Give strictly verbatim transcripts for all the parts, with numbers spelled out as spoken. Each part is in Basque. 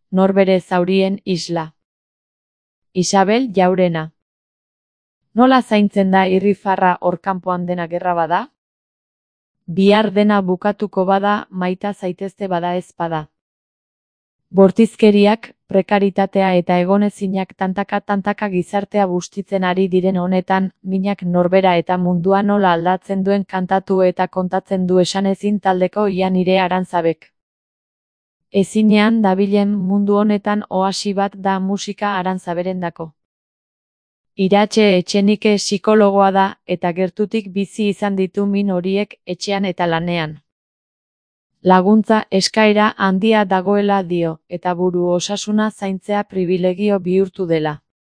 Norbere zaurien isla. Isabel Jaurena. Nola zaintzen da irrifarra hor kanpoan dena gerra bada? Bihar dena bukatuko bada, maita zaitezte bada ez bada. Bortizkeriak, prekaritatea eta egonezinak tantaka-tantaka gizartea bustitzen ari diren honetan, minak norbera eta mundua nola aldatzen duen kantatu eta kontatzen du esanezin taldeko Ia Nire Arantzabek. Ezinean dabilen mundu honetan oasi bat da musika Arantzaberendako. Iratxe Etxenike psikologoa da eta gertutik bizi izan ditu min horiek etxean eta lanean. Laguntza eskaera handia dagoela dio, eta buru osasuna zaintzea pribilegio bihurtu dela.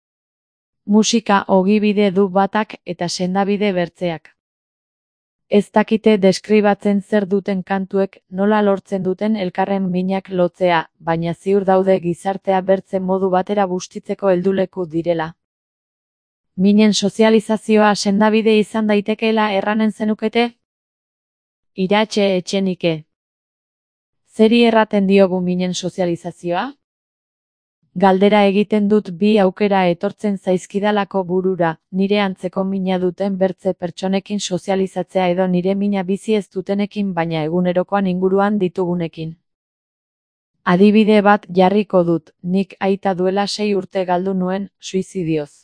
Musika ogibide du batak eta sendabide bertzeak. Ez dakite deskribatzen zer duten kantuek, nola lortzen duten elkarren minak lotzea, baina ziur daude gizartea bertze modu batera bustitzeko helduleku direla. Minen sozializazioa sendabide izan daitekeela erranen zenukete? Iratxe Etxenike. Zeri erraten diogu minen sozializazioa? Galdera egiten dut bi aukera etortzen zaizkidalako burura, nire antzeko mina duten bertze pertsonekin sozializatzea edo nire mina bizi ez dutenekin baina egunerokoan inguruan ditugunekin. Adibide bat jarriko dut, nik aita duela sei urte galdu nuen, suizidioz.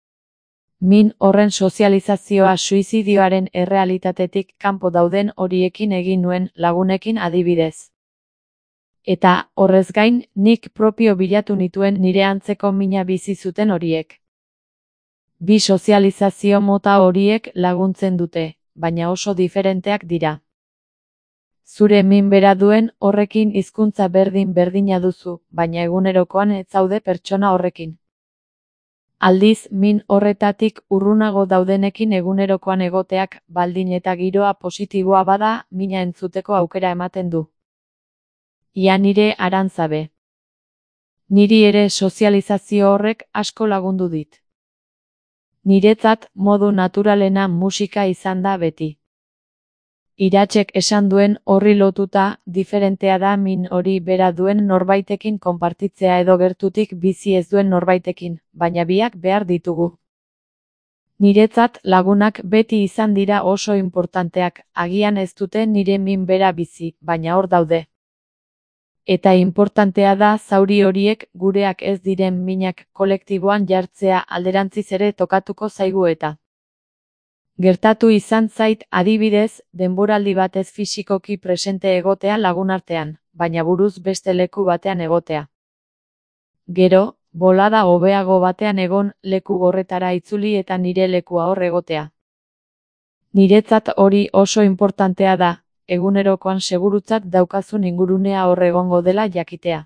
Min horren sozializazioa suizidioaren errealitatetik kanpo dauden horiekin egin nuen lagunekin adibidez. Eta, horrez gain, nik propio bilatu nituen nire antzeko mina bizi zuten horiek. Bi sozializazio mota horiek laguntzen dute, baina oso diferenteak dira. Zure min bera duen horrekin hizkuntza berdin berdina duzu, baina egunerokoan ez zaude pertsona horrekin. Aldiz, min horretatik urrunago daudenekin egunerokoan egoteak, baldin eta giroa positiboa bada, mina entzuteko aukera ematen du. Ia Nire Arantzabe. Niri ere sozializazio horrek asko lagundu dit. Niretzat modu naturalena musika izan da beti. Iratxek esan duen horri lotuta, diferentea da min hori bera duen norbaitekin konpartitzea edo gertutik bizi ez duen norbaitekin, baina biak behar ditugu. Niretzat lagunak beti izan dira oso importanteak, agian ez dute nire min bera bizi, baina hor daude. Eta importantea da zauri horiek gureak ez diren minak kolektiboan jartzea alderantziz ere tokatuko zaigu eta. Gertatu izan zait adibidez, denboraldi batez fisikoki presente egotea lagunartean, baina buruz beste leku batean egotea. Gero, bolada hobeago batean egon leku horretara itzuli eta nire lekua hor egotea. Niretzat hori oso importantea da, egunerokoan segurutzat daukazun ingurunea hor egongo dela jakitea.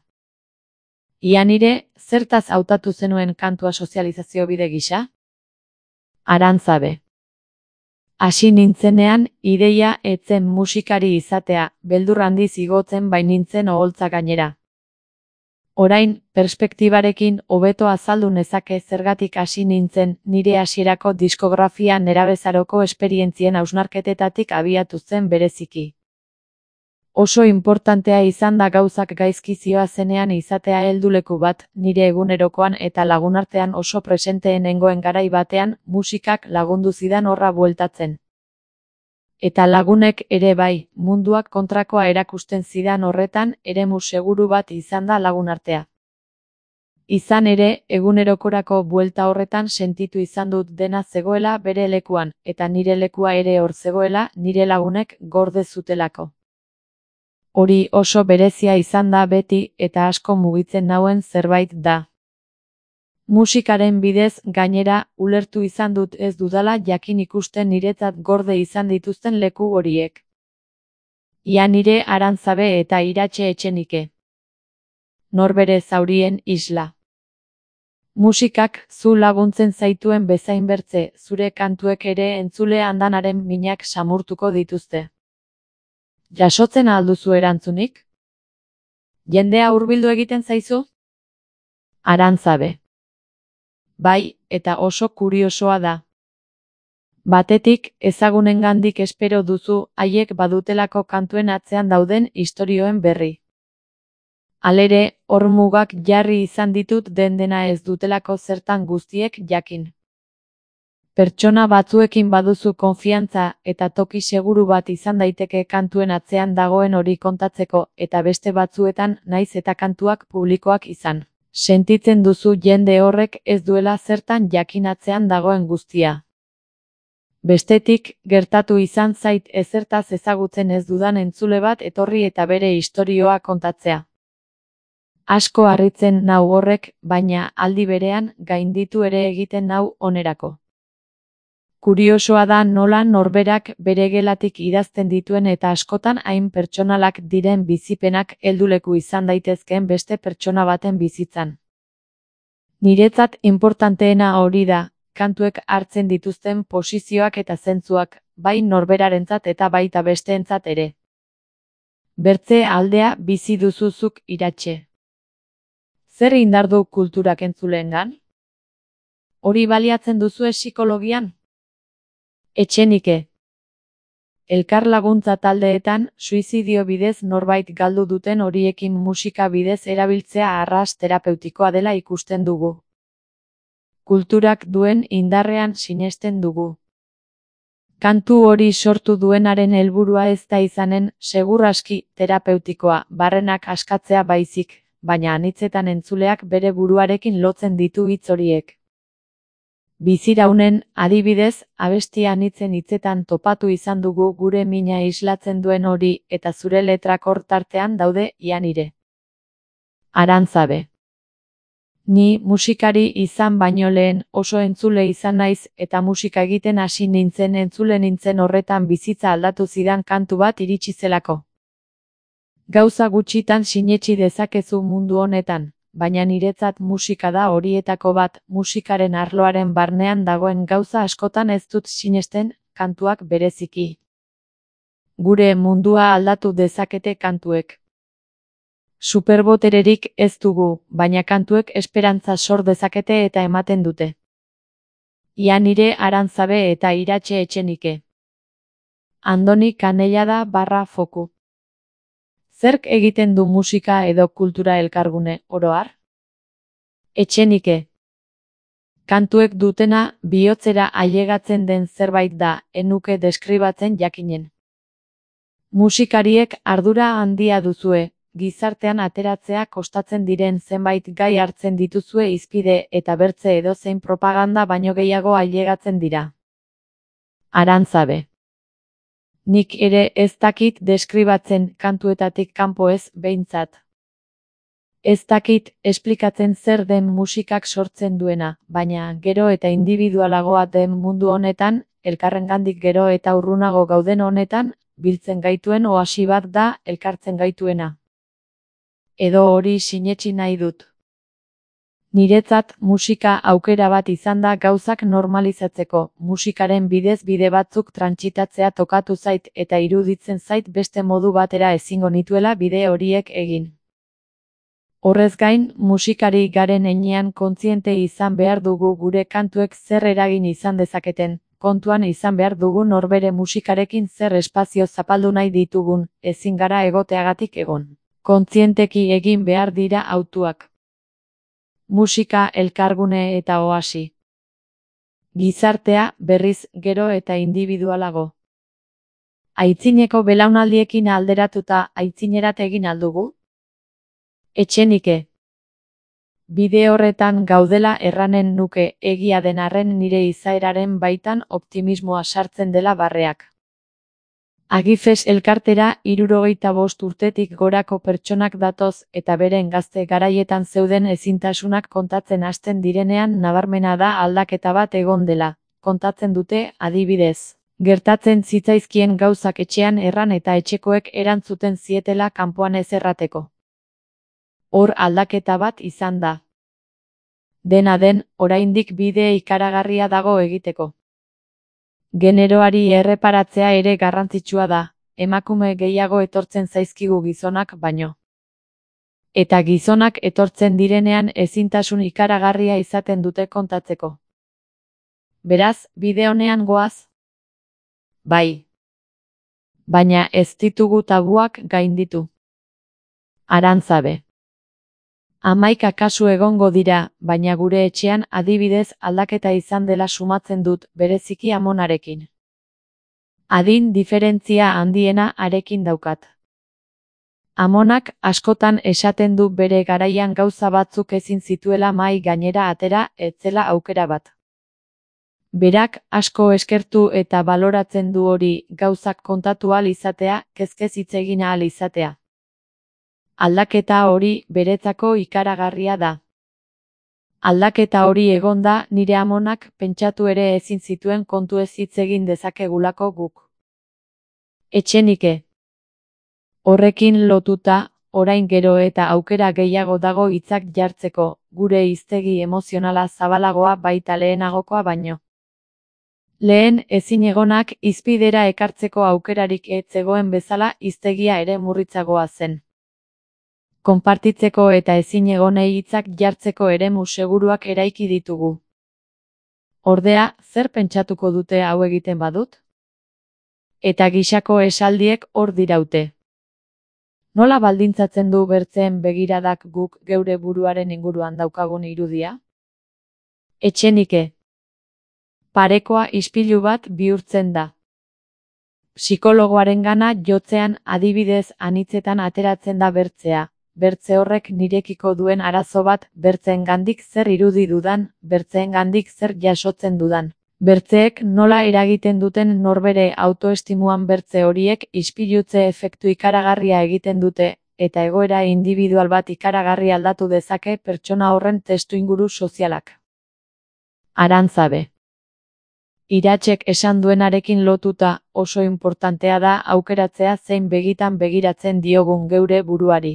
Ia Nire, zertaz hautatu zenuen kantua sozializazio bide gisa? Arantzabe. Hasi nintzenean, ideia etzen musikari izatea, beldur handiz igotzen bai nintzen oholtza gainera. Orain, perspektibarekin hobeto azaldu nezake zergatik hasi nintzen nire hasierako diskografia nerabezaroko esperientzien hausnarketetatik abiatu zen bereziki. Oso importantea izan da gauzak gaizki zihoazenean izatea helduleku bat, nire egunerokoan eta lagunartean oso presenteen nengoen garai batean, musikak lagundu zidan horra bueltatzen. Eta lagunek ere bai, munduak kontrakoa erakusten zidan horretan, eremu seguru bat izan da lagunartea. Izan ere, egunerokorako buelta horretan sentitu izan dut dena zegoela bere lekuan, eta nire lekua ere hor zegoela, nire lagunek gorde zutelako. Hori oso berezia izan da beti eta asko mugitzen nauen zerbait da. Musikaren bidez, gainera, ulertu izan dut ez dudala jakin ikusten niretzat gorde izan dituzten leku horiek. Ia Nire Arantzabe eta Iratxe Etxenike. Norbere zaurien isla. Musikak zu laguntzen zaituen bezain bertze, zure kantuek ere entzule andanaren minak samurtuko dituzte. Jasotzen alduzu erantzunik? Jendea hurbildu egiten zaizu? Arantzabe. Bai, eta oso kuriosoa da. Batetik, ezagunengandik espero duzu haiek badutelako kantuen atzean dauden istorioen berri. Halere, hor mugak jarri izan ditut den dena ez dutelako zertan guztiek jakin. Pertsona batzuekin baduzu konfiantza eta toki seguru bat izan daiteke kantuen atzean dagoen hori kontatzeko eta beste batzuetan naiz eta kantuak publikoak izan. Sentitzen duzu jende horrek ez duela zertan jakin atzean dagoen guztia. Bestetik, gertatu izan zait ezertaz ezagutzen ez dudan entzule bat etorri eta bere istorioa kontatzea. Asko harritzen nau horrek, baina aldi berean gainditu ere egiten nau onerako. Kuriosoa da nola norberak bere gelatik idazten dituen eta askotan hain pertsonalak diren bizipenak helduleku izan daitezkeen beste pertsona baten bizitzan. Niretzat inportanteena hori da, kantuek hartzen dituzten posizioak eta zentzuak, bai norberarentzat eta baita besteentzat ere. Bertze aldea bizi duzuzuk iratxe. Zer indar du kulturak entzuleengan? Hori baliatzen duzue psikologian? Etxenike. Elkar laguntza taldeetan, suizidio bidez norbait galdu duten horiekin musika bidez erabiltzea arras terapeutikoa dela ikusten dugu. Kulturak duen indarrean sinesten dugu. Kantu hori sortu duenaren helburua ez da izanen, segur aski, terapeutikoa, barrenak askatzea baizik, baina anitzetan entzuleak bere buruarekin lotzen ditu hitz horiek. Biziraunen, adibidez, abesti anitzen hitzetan topatu izan dugu gure mina islatzen duen hori eta zure letrak hor tartean daude ia nire. Arantzabe. Ni musikari izan baino lehen oso entzule izan naiz eta musika egiten hasi nintzen entzule nintzen horretan bizitza aldatu zidan kantu bat iritsi zelako. Gauza gutxitan sinetsi dezakezu mundu honetan. Baina niretzat musika da horietako bat, musikaren arloaren barnean dagoen gauza askotan ez dut sinesten, kantuak bereziki. Gure mundua aldatu dezakete kantuek. Superbotererik ez dugu, baina kantuek esperantza sor dezakete eta ematen dute. Ia nire Arantzabe eta Iratxe Etxenike. Andoni Kanellada barra foku. Zerk egiten du musika edo kultura elkargune, oro har? Etxenike. Kantuek dutena, bihotzera ailegatzen den zerbait da, enuke deskribatzen jakinen. Musikariek ardura handia duzue, gizartean ateratzea kostatzen diren zenbait gai hartzen dituzue hizpide eta bertze edozein propaganda baino gehiago ailegatzen dira. Arantzabe. Nik ere ez dakit deskribatzen kantuetatik kanpo ez behintzat. Ez dakit esplikatzen zer den musikak sortzen duena, baina gero eta individualagoa den mundu honetan, elkarrengandik gero eta urrunago gauden honetan, biltzen gaituen oasi bat da elkartzen gaituena. Edo hori sinetsi nahi dut. Niretzat musika aukera bat izan da gauzak normalizatzeko, musikaren bidez bide batzuk trantsitatzea tokatu zait eta iruditzen zait beste modu batera ezingo nituela bide horiek egin. Horrez gain, musikari garen heinean kontziente izan behar dugu gure kantuek zer eragin izan dezaketen, kontuan izan behar dugu norbere musikarekin zer espazio zapaldu nahi ditugun, ezin gara egoteagatik egon. Kontzienteki egin behar dira hautuak. Musika, elkargune eta oasi. Gizartea, berriz, gero eta individualago. Aitzineko belaunaldiekin alderatuta aitzinerat egin aldugu? Etxenike. Bide horretan gaudela erranen nuke egia den arren nire izaeraren baitan optimismoa sartzen dela barreak. Agifes elkartera hirurogeita bost urtetik gorako pertsonak datoz eta beren gazte garaietan zeuden ezintasunak kontatzen hasten direnean nabarmena da aldaketa bat egon dela, kontatzen dute adibidez. Gertatzen zitzaizkien gauzak etxean erran eta etxekoek erantzuten zietela kanpoan ez errateko. Hor aldaketa bat izan da. Dena den, oraindik bide ikaragarria dago egiteko. Generoari erreparatzea ere garrantzitsua da, emakume gehiago etortzen zaizkigu gizonak baino. Eta gizonak etortzen direnean ezintasun ikaragarria izaten dute kontatzeko. Beraz, bide honean goaz? Bai. Baina ez ditugu tabuak gainditu. Arantzabe. Hamaika kasu egongo dira, baina gure etxean adibidez aldaketa izan dela sumatzen dut, bereziki amonarekin. Adin diferentzia handiena harekin daukat. Amonak askotan esaten du bere garaian gauza batzuk ezin zituela mahai gainera atera, ez zela aukera bat. Berak asko eskertu eta baloratzen du hori, gauzak kontatu ahal izatea, kezkez hitz egin ahal izatea. Aldaketa hori beretzako ikaragarria da. Aldaketa hori egonda, nire amonak pentsatu ere ezin zituen kontuez hitz egin dezakegulako guk. Etxenike. Horrekin lotuta, orain gero eta aukera gehiago dago hitzak jartzeko, gure hiztegi emozionala zabalagoa baita lehenagokoa baino. Lehen ezinegonak hizpidera ekartzeko aukerarik ez zegoen bezala hiztegia ere murritzagoa zen. Konpartitzeko eta ezinegonei hitzak jartzeko eremu seguruak eraiki ditugu. Ordea, zer pentsatuko dute hau egiten badut? Eta gisako esaldiek hor diraute. Nola baldintzatzen du bertzeen begiradak guk geure buruaren inguruan daukagun irudia? Etxenike. Parekoa ispilu bat bihurtzen da. Psikologoarengana jotzean adibidez anitzetan ateratzen da bertzea, bertze horrek nirekiko duen arazo bat, bertzeengandik zer irudi dudan, bertzeengandik zer jasotzen dudan. Bertzeek nola eragiten duten norbere autoestimuan bertze horiek ispilutze efektu ikaragarria egiten dute, eta egoera individual bat ikaragarri aldatu dezake pertsona horren testuinguru sozialak. Arantzabe. Iratsek esan duenarekin lotuta, oso inportantea da aukeratzea zein begitan begiratzen diogun geure buruari.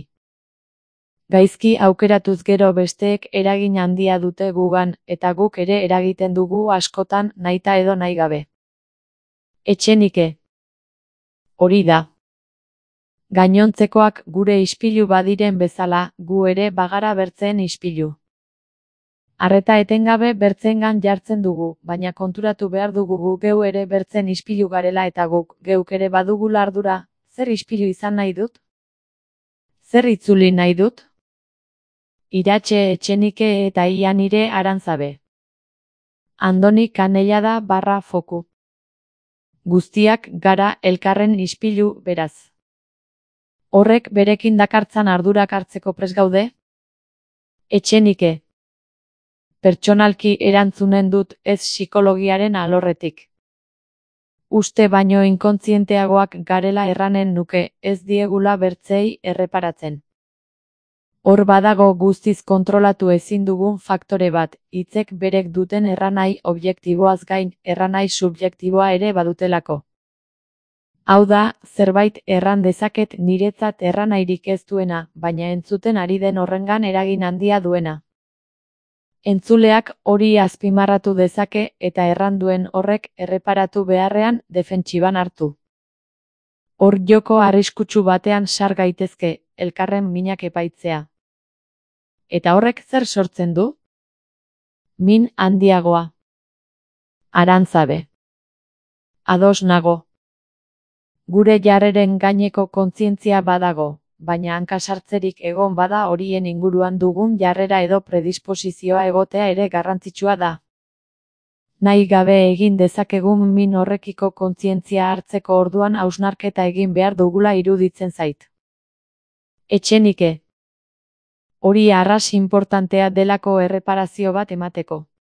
Gaizki aukeratuz gero besteek eragin handia dute gugan, eta guk ere eragiten dugu askotan nahita edo nahi gabe. Etxenike. Hori da. Gainontzekoak gure ispilu badiren bezala, gu ere bagara bertzeen ispilu. Arreta etengabe bertzeengan jartzen dugu, baina konturatu behar dugu gu geu ere bertzen ispilu garela eta guk geuk ere badugula ardura, zer ispilu izan nahi dut? Zer itzuli nahi dut? Iratxe Etxenike eta ia nire Arantzabe. Andoni Kanellada barra foku. Guztiak gara elkarren ispilu beraz. Horrek berekin dakartzan ardurak hartzeko prest gaude? Etxenike. Pertsonalki erantzunen dut ez psikologiaren alorretik. Uste baino inkontzienteagoak garela erranen nuke, ez diegula bertzei erreparatzen. Hor badago guztiz kontrolatu ezin dugun faktore bat, hitzek berek duten erranai objektiboaz gain, erranai subjektiboa ere badutelako. Hau da, zerbait erran dezaket niretzat erranairik ez duena, baina entzuten ari den horrengan eragin handia duena. Entzuleak hori azpimarratu dezake eta erran duen horrek erreparatu beharrean defentsiban hartu. Hor joko arriskutsu batean sar gaitezke, elkarren minak epaitzea. Eta horrek zer sortzen du? Min handiagoa. Arantzabe. Ados nago. Gure jarreren gaineko kontzientzia badago, baina hankasartzerik egon bada horien inguruan dugun jarrera edo predisposizioa egotea ere garrantzitsua da. Nahi gabe egin dezakegun min horrekiko kontzientzia hartzeko orduan hausnarketa egin behar dugula iruditzen zait. Etxenike. Hori arras inportantea delako erreparazio bat emateko.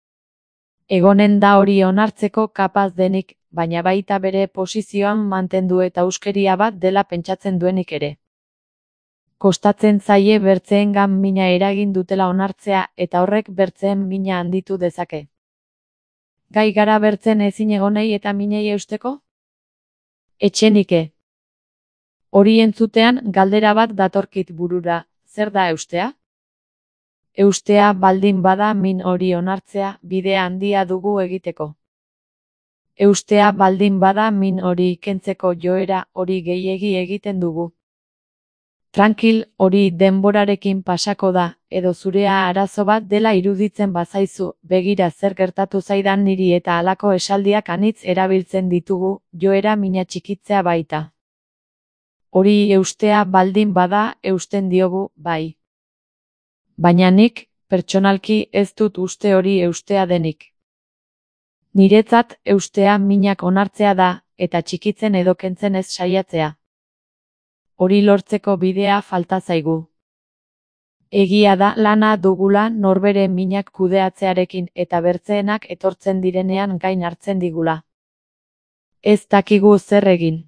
Egonen da hori onartzeko kapaz denik, baina baita bere posizioan mantendu eta euskeria bat dela pentsatzen duenik ere. Kostatzen zaie bertzeengan mina eragin dutela onartzea eta horrek bertzeen mina handitu dezake. Gai gara bertzen ezinegonei eta minei eusteko? Etxenike. Hori entzutean galdera bat datorkit burura, zer da eustea? Eustea baldin bada min hori onartzea, bide handia dugu egiteko. Eustea baldin bada min hori kentzeko joera hori gehiegi egiten dugu. Trankil, hori denborarekin pasako da, edo zurea arazo bat dela iruditzen bazaizu, begira zer gertatu zaidan niri eta halako esaldiak anitz erabiltzen ditugu, joera mina txikitzea baita. Hori eustea baldin bada, eusten diogu, bai. Baina nik, pertsonalki ez dut uste hori eustea denik. Niretzat, eustea minak onartzea da, eta txikitzen edo kentzen ez saiatzea. Hori lortzeko bidea falta zaigu. Egia da lana dugula norbere minak kudeatzearekin eta bertzeenak etortzen direnean gain hartzen digula. Ez dakigu zer egin.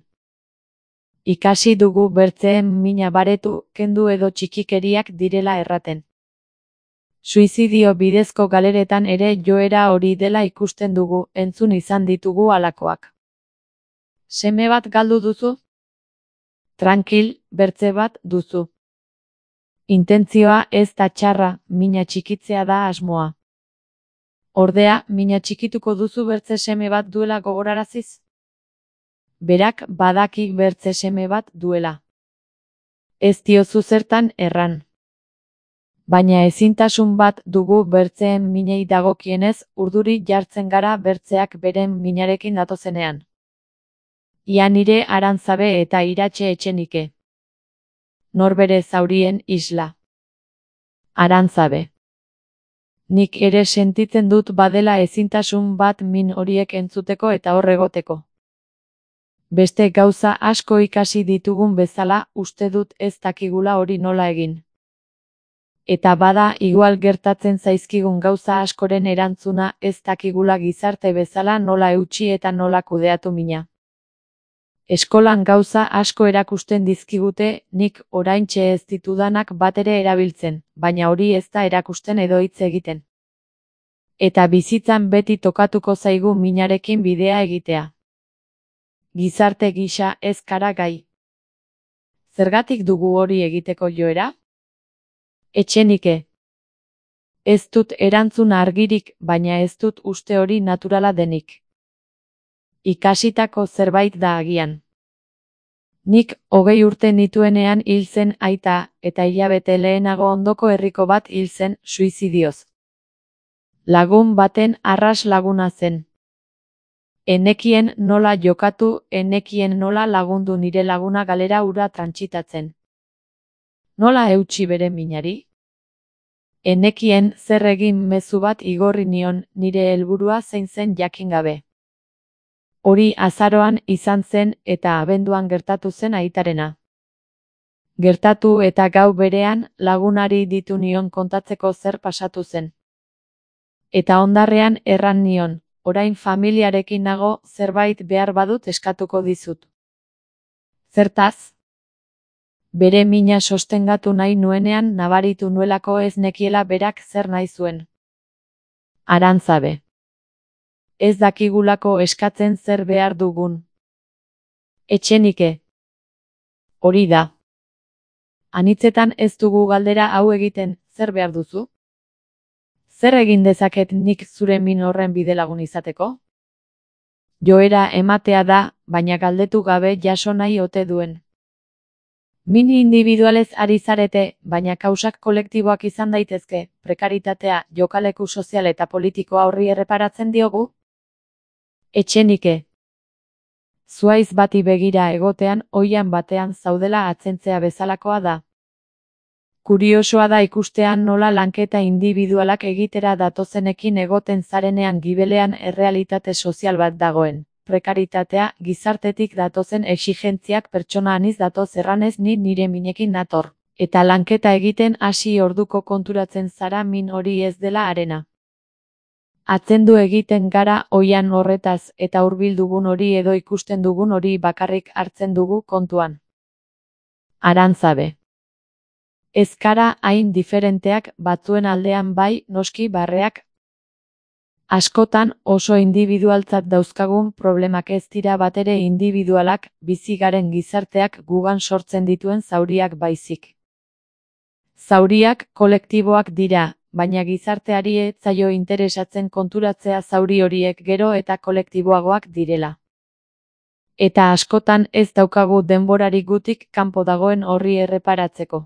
Ikasi dugu bertzeen mina baretu, kendu edo txikikeriak direla erraten. Suizidio bidezko galeretan ere joera hori dela ikusten dugu, entzun izan ditugu halakoak. Seme bat galdu duzu? Trankil, bertze bat duzu. Intentzioa ez da txarra, mina txikitzea da asmoa. Ordea, mina txikituko duzu bertze seme bat duela gogoraraziz? Berak badaki bertze seme bat duela. Ez diozu zertan erran. Baina ezintasun bat dugu bertzeen minei dagokienez, urduri jartzen gara bertzeak beren minarekin datozenean. Ia nire Arantzabe eta Iratxe Etxenike. Norbere zaurien isla. Arantzabe. Nik ere sentitzen dut badela ezintasun bat min horiek entzuteko eta hor egoteko. Beste gauza asko ikasi ditugun bezala, uste dut ez dakigula hori nola egin. Eta bada igual gertatzen zaizkigun gauza askoren erantzuna ez dakigula gizarte bezala nola eutsi eta nola kudeatu mina. Eskolan gauza asko erakusten dizkigute, nik oraintxe ez ditudanak batere erabiltzen, baina hori ez da erakusten edo hitz egiten. Eta bizitzan beti tokatuko zaigu minarekin bidea egitea. Gizarte gisa ez kara gai. Zergatik dugu hori egiteko joera? Etxenike. Ez dut erantzun argirik, baina ez dut uste hori naturala denik. Ikasitako zerbait da agian. Nik hogei urte nituenean hil zen aita, eta hilabete lehenago ondoko herriko bat hil zen suizidioz. Lagun baten arras laguna zen. Enekien nola jokatu, enekien nola lagundu nire laguna galera ura trantsitatzen. Nola eutsi bere minari? Enekien zer egin mezu bat igorri nion, nire helburua zein zen jakin gabe. Hori azaroan izan zen eta abenduan gertatu zen aitarena. Gertatu eta gau berean lagunari ditu nion kontatzeko zer pasatu zen. Eta ondarrean erran nion, orain familiarekin nago zerbait behar badut eskatuko dizut. Zertaz? Bere mina sostengatu nahi nuenean nabaritu nuelako ez nekiela berak zer nahi zuen. Arantzabe. Ez dakigulako eskatzen zer behar dugun. Etxenike. Hori da. Anitzetan ez dugu galdera hau egiten, zer behar duzu? Zer egin dezaket nik zure min horren bidelagun izateko? Joera ematea da, baina galdetu gabe jaso nahi ote duen. Min individualez ari zarete, baina kausak kolektiboak izan daitezke, prekaritatea, jokaleku sozial eta politikoa horri erreparatzen diogu? Etxenike. Zuaiz bati begira egotean oihan batean zaudela atzentzea bezalakoa da. Kuriosoa da ikustean nola lanketa individualak egitera datozenekin egoten zarenean gibelean errealitate sozial bat dagoen. Prekaritatea, gizartetik datozen exigentziak pertsona aniz datoz erranez ni nire minekin nator. Eta lanketa egiten hasi orduko konturatzen zara min hori ez dela arena. Atzendu egiten gara oihan horretaz eta hurbil dugun hori edo ikusten dugun hori bakarrik hartzen dugu kontuan. Arantzabe. Ez gara hain diferenteak batzuen aldean bai noski barreak. Askotan oso individualtzat dauzkagun problemak ez dira batere individualak, bizi garen gizarteak gugan sortzen dituen zauriak baizik. Zauriak kolektiboak dira, baina gizarteari ez zaio interesatzen konturatzea zauri horiek gero eta kolektiboagoak direla. Eta askotan ez daukagu denborari gutik kanpo dagoen horri erreparatzeko.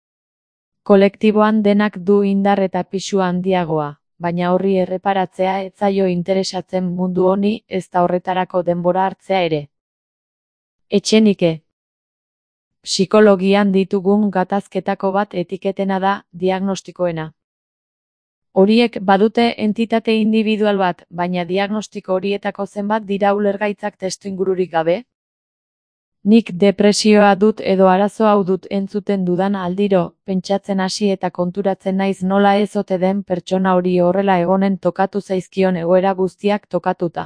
Kolektiboan denak du indar eta pisu handiagoa, baina horri erreparatzea ez zaio interesatzen mundu honi ez da horretarako denbora hartzea ere. Etxenike. Psikologian ditugun gatazketako bat etiketena da, diagnostikoena. Horiek badute entitate individual bat, baina diagnostiko horietako zenbat dira ulergaitzak testuingururik gabe? Nik depresioa dut edo arazo hau dut entzuten dudan aldiro, pentsatzen hasi eta konturatzen naiz nola ez ote den pertsona hori horrela egonen tokatu zaizkion egoera guztiak tokatuta.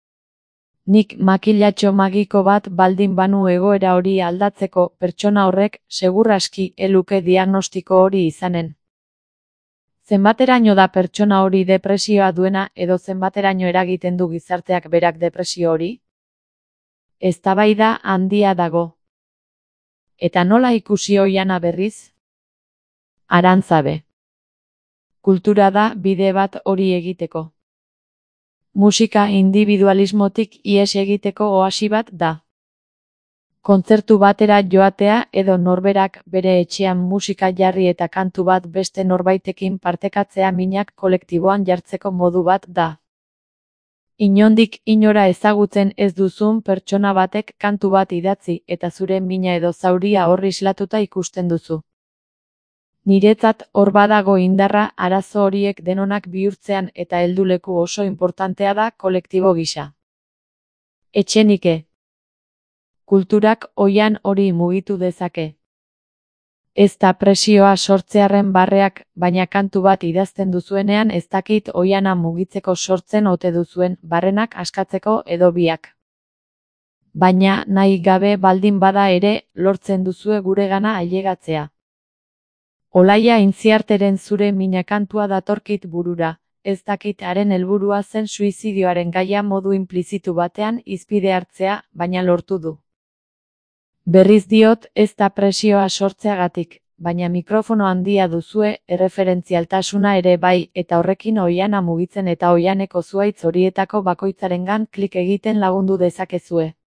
Nik makilatxo magiko bat baldin banu egoera hori aldatzeko, pertsona horrek segur aski eluke diagnostiko hori izanen. Zenbateraino da pertsona hori depresioa duena edo zenbateraino eragiten du gizarteak berak depresio hori? Eztabaida handia dago. Eta nola ikusi oihana berriz? Arantzabe. Kultura da bide bat hori egiteko. Musika individualismotik ihes egiteko oasi bat da. Kontzertu batera joatea edo norberak bere etxean musika jarri eta kantu bat beste norbaitekin partekatzea minak kolektiboan jartzeko modu bat da. Inondik inora ezagutzen ez duzun pertsona batek kantu bat idatzi eta zure mina edo zauria hor islatuta ikusten duzu. Niretzat hor badago indarra arazo horiek denonak bihurtzean eta helduleku oso inportantea da kolektibo gisa. Etxenike. Kulturak oihan hori mugitu dezake. Ez da presioa sortzearren barreak, baina kantu bat idazten duzuenean ez dakit oihana mugitzeko sortzen ote duzuen, barrenak askatzeko edo biak. Baina nahi gabe baldin bada ere, lortzen duzue guregana ailegatzea. Olaia Intziarteren zure mina kantua datorkit burura, ez dakit haren helburua zen suizidioaren gaia modu inplizitu batean hizpide hartzea, baina lortu du. Berriz diot ez da presioa sortzeagatik, baina mikrofono handia duzue, erreferentzialtasuna ere bai, eta horrekin oihana mugitzen eta oihaneko zuhaitz horietako bakoitzarengan klik egiten lagundu dezakezue.